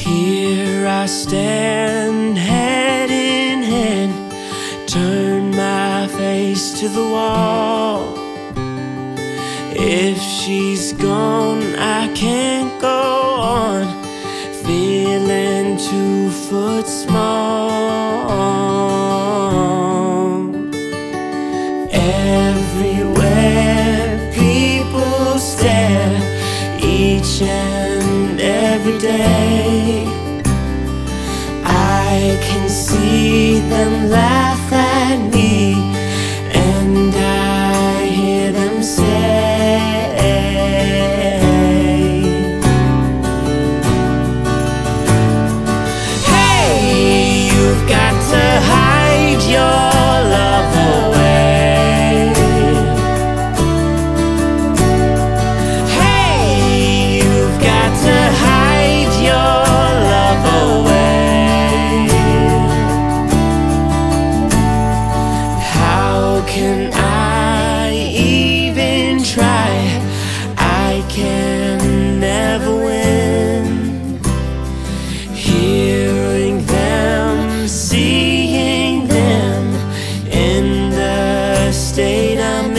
Here I stand, head in hand, turn my face to the wall. If she's gone, I can't go on, feeling 2 foot small. Everywhere people stare, each and every day. I can see them laugh at me, and I hear them say, hey, you've got to hide your love away. Hey, you've got to hide your love away. How can I even try? I can never win. Hearing them, seeing them in the state I'm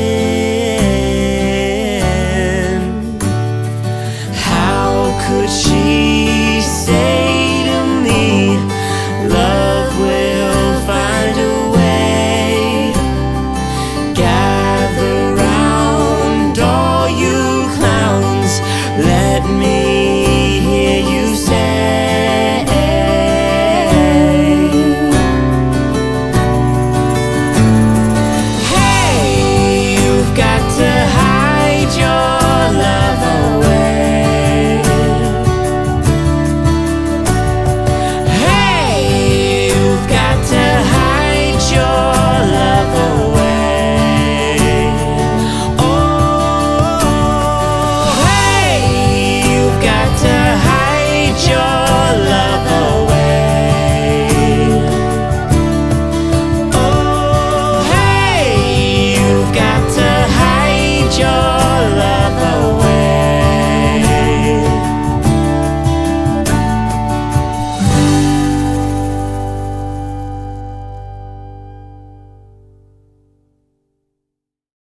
in. How could she say to me, love will find a way? Gather round, all you clowns, let me